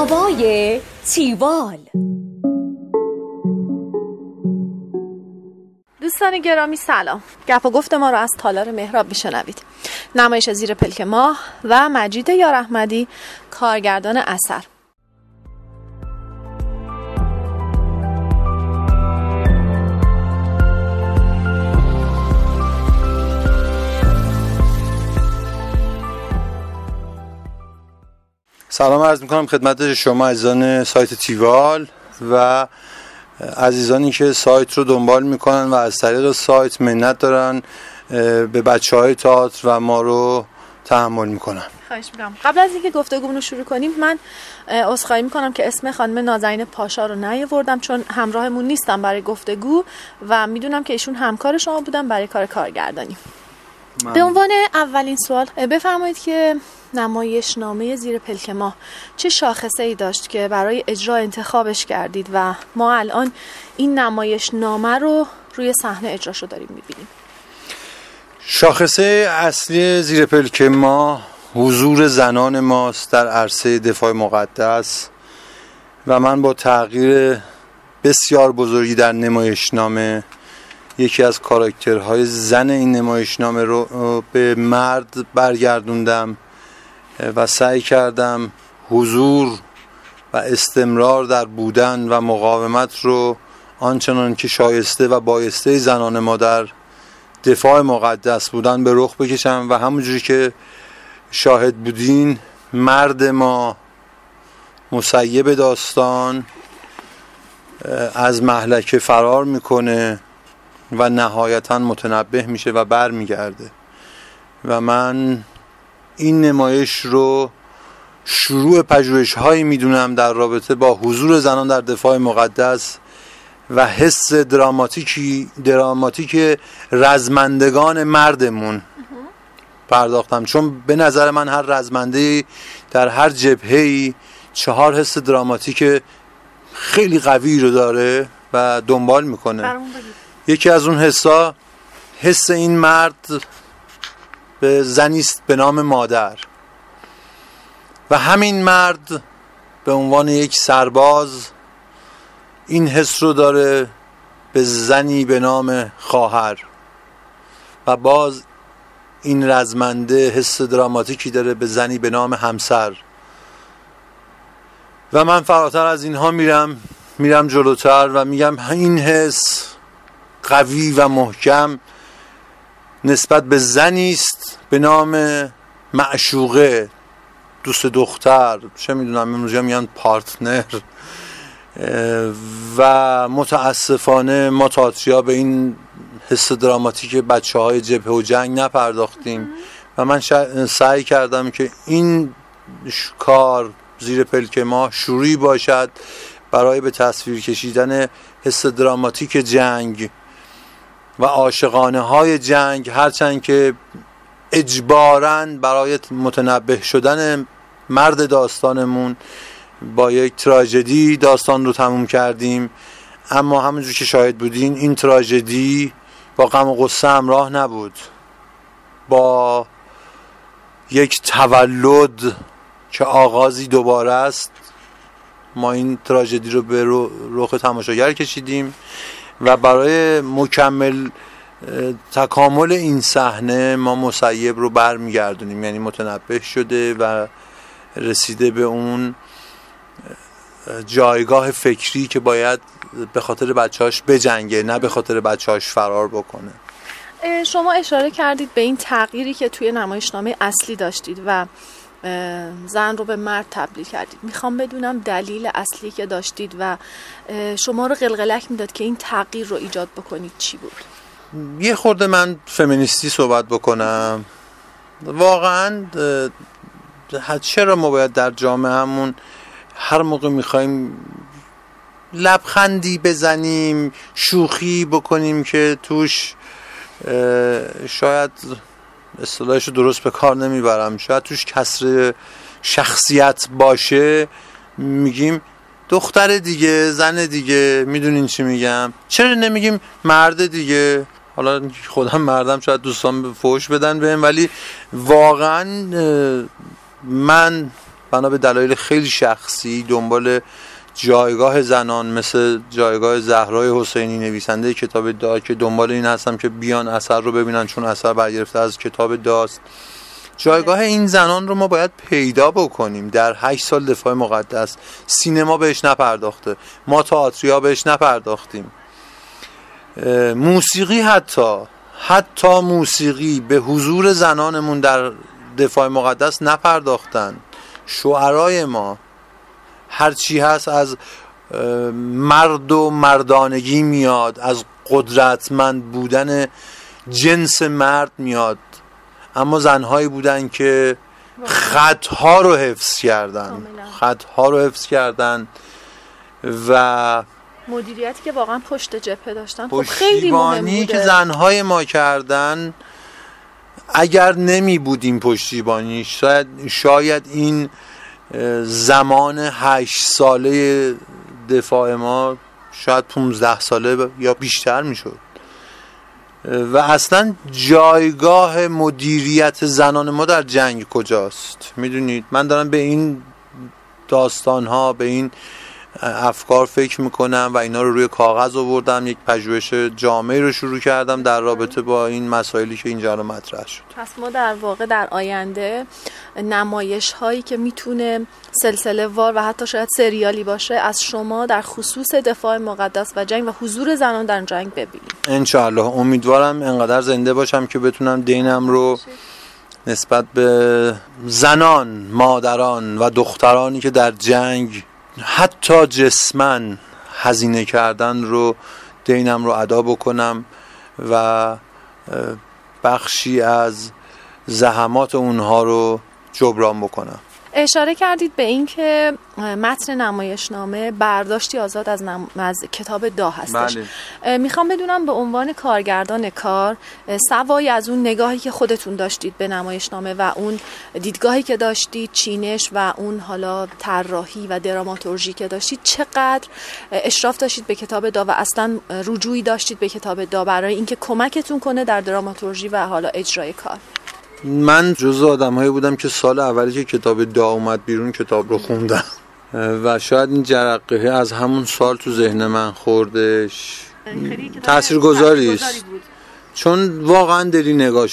هوای تیوال. دوستان گرامی سلام. گپ و گفت ما رو از تالار مهراب میشنوید. نمایش زیر پلک ماه و مجید یاراحمدی کارگردان اثر. سلام عرض میکنم خدمت شما عزیزان سایت تیوال و عزیزانی که سایت رو دنبال میکنن و از طریق سایت منت دارن به بچه‌های تئاتر و ما رو تحمل میکنن. خواهش میکنم. قبل از اینکه گفتگومون رو شروع کنیم من عذرخواهی میکنم که اسم خانم نازنین پاشا رو نیاوردم چون همراهمون نیستم برای گفتگو و میدونم که ایشون همکار شما بودن برای کار کارگردانی. به عنوان اولین سوال بفرمایید که نمایشنامه زیر پلک ماه چه شاخصه‌ای داشت که برای اجرا انتخابش کردید و ما الان این نمایشنامه رو روی صحنه اجراشو داریم می‌بینیم؟ شاخصه اصلی زیر پلک ماه حضور زنان ماست در عرصه دفاع مقدس و من با تغییر بسیار بزرگی در نمایشنامه یکی از کاراکترهای زن این نمایشنامه رو به مرد برگردوندم و سعی کردم حضور و استمرار در بودن و مقاومت رو آنچنان که شایسته و بایسته زنان ما در دفاع مقدس بودن به رخ بکشم و همونجوری که شاهد بودین مرد ما مسیب داستان از مهلکه فرار میکنه و نهایتاً متنبه میشه و بر میگرده و من این نمایش رو شروع پژوهش‌هایی میدونم در رابطه با حضور زنان در دفاع مقدس و حس دراماتیک رزمندگان مردمون پرداختم، چون به نظر من هر رزمنده‌ای در هر جبهه‌ای 4 حس دراماتیک خیلی قوی رو داره و دنبال میکنه. یکی از اون حسا حس این مرد به زنی است به نام مادر و همین مرد به عنوان یک سرباز این حس رو داره به زنی به نام خواهر و باز این رزمنده حس دراماتیکی داره به زنی به نام همسر و من فراتر از اینها میرم جلوتر و میگم این حس قوی و محکم نسبت به زنی است به نام معشوقه، دوست دختر، چه میدونم امروزی میگن پارتنر و متاسفانه ما تئاتریا به این حس دراماتیک بچه‌های جبهه و جنگ نپرداختیم و من سعی کردم که این کار زیر پلک ماه شروعی باشد برای به تصویر کشیدن حس دراماتیک جنگ و عاشقانه های جنگ، هرچند که اجباراً برای متنبه شدن مرد داستانمون با یک تراژدی داستان رو تموم کردیم، اما همونجور که شاهد بودین این تراژدی با غم و غصه همراه نبود، با یک تولد که آغازی دوباره است. ما این تراژدی رو به رخ تماشاگر کشیدیم و برای تکامل این صحنه ما مسیب رو برمیگردونیم، یعنی متنبه شده و رسیده به اون جایگاه فکری که باید به خاطر بچه‌هاش بجنگه نه به خاطر بچه‌هاش فرار بکنه. شما اشاره کردید به این تغییری که توی نمایشنامه اصلی داشتید و زن رو به مرد تبدیل کردید. میخوام بدونم دلیل اصلی که داشتید و شما رو قلقلک میداد که این تغییر رو ایجاد بکنید چی بود؟ یه خورده من فمینیستی صحبت بکنم. واقعا چرا ما باید در جامعهمون هر موقع میخوایم لبخندی بزنیم، شوخی بکنیم که توش شاید اصطلاحش رو درست به کار نمیبرم، شاید توش کسر شخصیت باشه، میگیم دختر دیگه، زن دیگه، میدونین چی میگم؟ چرا نمیگیم مرد دیگه؟ حالا خودم مردم، شاید دوستان فوش بدن بهم، ولی واقعا من بنا به دلایل خیلی شخصی دنبال جایگاه زنان مثل جایگاه زهرای حسینی نویسنده کتاب دا که دنبال این هستم که بیان اثر رو ببینن، چون اثر برگرفته از کتاب داست. جایگاه این زنان رو ما باید پیدا بکنیم. در 8 سال دفاع مقدس سینما بهش نپرداخته، ما تئاتریا بهش نپرداختیم، موسیقی حتی موسیقی به حضور زنانمون در دفاع مقدس نپرداختن. شعرای ما هرچی هست از مرد و مردانگی میاد، از قدرتمند بودن جنس مرد میاد، اما زنهایی بودن که خطها رو حفظ کردن و مدیریتی که واقعا پشت جبهه داشتن خب خیلی مهم بوده. که زنهای ما کردن، اگر نمی بودیم پشتیبانی شاید این زمان 8 ساله دفاع ما شاید 15 ساله یا بیشتر می شد. و اصلا جایگاه مدیریت زنان ما در جنگ کجاست؟ میدونید من دارم به این داستانها، به این افکار فکر میکنم و اینا رو روی کاغذ آوردم، یک پژوهش جامعی رو شروع کردم در رابطه با این مسائلی که اینجا رو مطرح شد. پس ما در واقع در آینده نمایش هایی که میتونه سلسله وار و حتی شاید سریالی باشه از شما در خصوص دفاع مقدس و جنگ و حضور زنان در جنگ ببینیم انشاءالله. امیدوارم انقدر زنده باشم که بتونم دینم رو نسبت به زنان، مادران و دخترانی که در جنگ حتی جسمن هزینه کردن رو دینم رو ادا بکنم و بخشی از زحمات اونها رو جبران بکنم. اشاره کردید به این که متن نمایشنامه برداشتی آزاد از کتاب دا هستش. بله. میخوام بدونم به عنوان کارگردان کار، سوای از اون نگاهی که خودتون داشتید به نمایشنامه و اون دیدگاهی که داشتید، چینش و اون حالا طراحی و دراماتورژی که داشتید، چقدر اشراف داشتید به کتاب دا و اصلا رجوعی داشتید به کتاب دا برای اینکه کمکتون کنه در دراماتورژی و حالا اجرای کار؟ من جزو آدم‌هایی بودم که سال اولی که کتاب دا اومد بیرون کتاب رو خوندم و شاید این جرقه از همون سال تو ذهن من خوردش. تاثیرگذاری است، چون واقعا دلی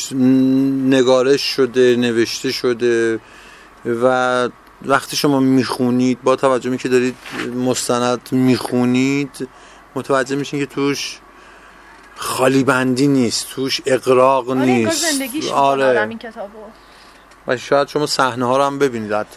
نگارش شده، نوشته شده و وقتی شما میخونید با توجه به که دارید مستند میخونید متوجه میشین که توش خالی بندی نیست، توش اقراق نیست. آره این کتابو و شاید شما صحنه ها رو هم ببینید. حتی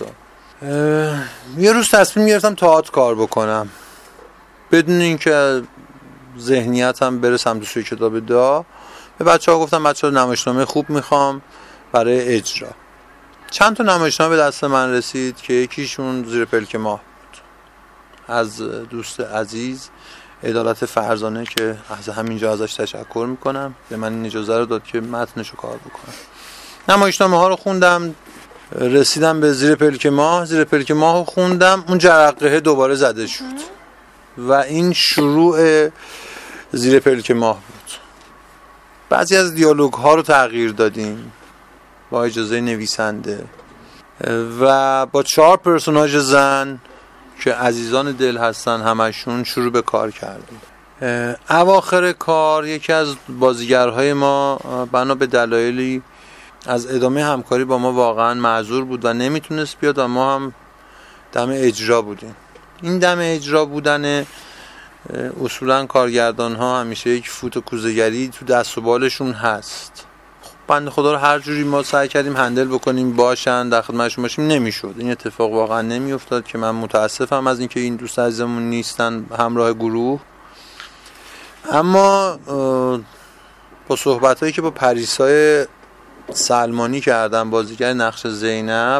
یه روز تصمیم گرفتم تئاتر کار بکنم بدون اینکه ذهنیتم بره سمت سوی کتاب دا. به بچه‌ها گفتم بچه‌ها نمایشنامه خوب میخوام برای اجرا. چند تا نمایشنامه به دست من رسید که یکیشون زیر پلک ماه بود از دوست عزیز عدالت فرزانه که از همینجا ازش تشکر میکنم، به من این اجازه رو داد که متنشو کار بکنم. نمایشنامه ها رو خوندم، رسیدم به زیر پلک ماه رو خوندم، اون جرقه دوباره زده شد و این شروع زیر پلک ماه بود. بعضی از دیالوگ ها رو تغییر دادیم با اجازه نویسنده و با 4 پرسوناژ زن که عزیزان دل هستن همشون شروع به کار کردیم. اواخر کار یکی از بازیگرهای ما بنا به دلایلی از ادامه همکاری با ما واقعا معذور بود و نمیتونست بیاد و ما هم دم اجرا بودیم. این دم اجرا بودن اصولا کارگردان ها همیشه یک فوت و کوزه‌گری تو دست و بالشون هست. بنده خدا رو هر جوری ما سعی کردیم هندل بکنیم باشن در خدمتشون باشیم، نمیشد. این اتفاق واقعا نمیافتاد که من متاسفم از اینکه این دوست عزیزمون نیستن همراه گروه. اما با صحبتایی که با پریسای سلمانی کردم، بازیگر نقش زینب،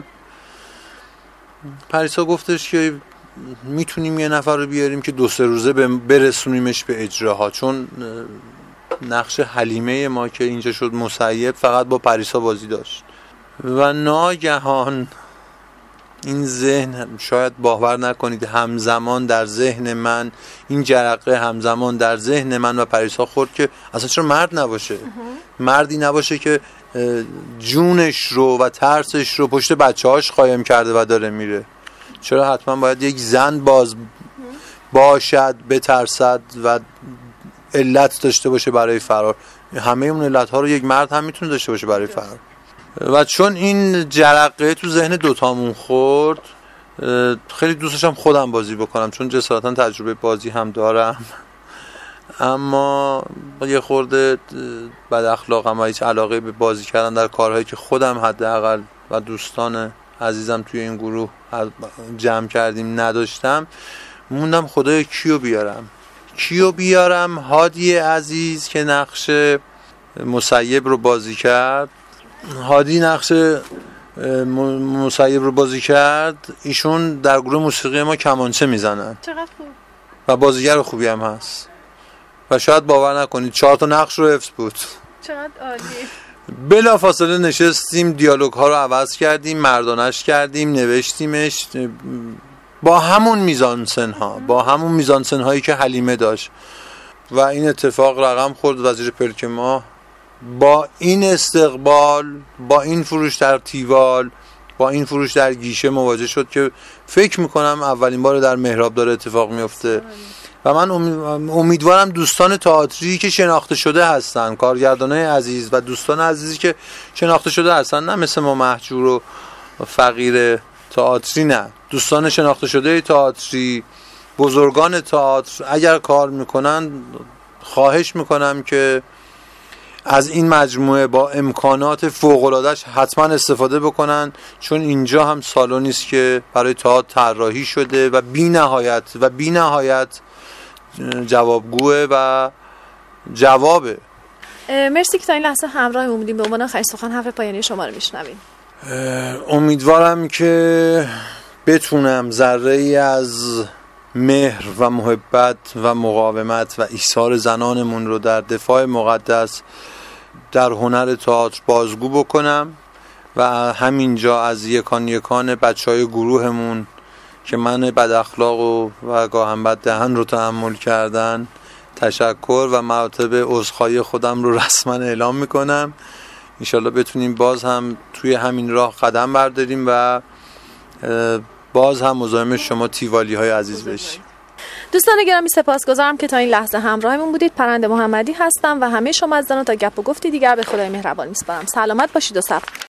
پریسا گفتش که میتونیم یه نفر رو بیاریم که 2-3 روزه برسونیمش به اجراها، چون نقش حلیمه ما که اینجا شد مسیب فقط با پریسا بازی داشت و ناگهان این ذهن شاید باور نکنید همزمان در ذهن من، این جرقه همزمان در ذهن من و پریسا خورد که اصلا چرا مرد نباشه، مردی نباشه که جونش رو و ترسش رو پشت بچه‌هاش قایم کرده و داره میره. چرا حتما باید یک زن باز باشد، بترسد و علت داشته باشه برای فرار؟ همه اون علت ها رو یک مرد هم میتونه داشته باشه برای فرار. و چون این جرقه تو ذهن دوتامون خورد، خیلی دوست داشتم خودم بازی بکنم، چون جسارتا تجربه بازی هم دارم، اما یه خورده بد اخلاقم و هیچ علاقه به بازی کردن در کارهایی که خودم حداقل و دوستان عزیزم توی این گروه جمع کردیم نداشتم. موندم خدایا کیو بیارم. هادی عزیز که نقش مسیب رو بازی کرد، ایشون در گروه موسیقی ما کمانچه میزنن. چقدر خوب. و بازیگر خوبی هم هست و شاید باور نکنید 4 تا نقش رو حفظ بود. چقدر عالی. بلافاصله نشستیم، دیالوگ ها رو عوض کردیم، مردانش کردیم، نوشتیمش با همون میزانسن هایی که حلیمه داشت و این اتفاق رقم خورد. وزیر پلک ما با این استقبال، با این فروش در تیوال، با این فروش در گیشه مواجه شد که فکر میکنم اولین بار در مهراب داره اتفاق میفته. و من امیدوارم دوستان تئاتری که شناخته شده هستن، کارگردانای عزیز و دوستان عزیزی که شناخته شده هستن، نه مثل ما محجور و فقیر تئاتری، نه، دوستان شناخته شده تئاتری، بزرگان تئاتر، اگر کار میکنن خواهش میکنم که از این مجموعه با امکانات فوق‌العاده‌اش حتما استفاده بکنن، چون اینجا هم سالونی است که برای تئاتر طراحی شده و بی نهایت جوابگوه و جوابه. مرسی که تا این لحظه همراه بودیم. به عنوان آخرین سخن حرف پایانی شما رو میشنویم. امیدوارم که بتونم ذره‌ای از مهر و محبت و مقاومت و ایثار زنانمون رو در دفاع مقدس در هنر تئاتر بازگو بکنم و همینجا از یکان بچهای گروهمون که من بد اخلاق و گاهم بد دهن رو تحمل کردن تشکر و مراتب عذرخواهی خودم رو رسما اعلام میکنم. انشالله بتونیم باز هم توی همین راه قدم برداریم و باز هم مزاحم شما تیوالی های عزیز بشیم. دوستان گرامی سپاسگزارم که تا این لحظه همراهمون بودید. پرنده محمدی هستم و همه شما عزیزان تا گپ و گفتی دیگر به خدای مهربان میسپارم. سلامت باشید و صبر.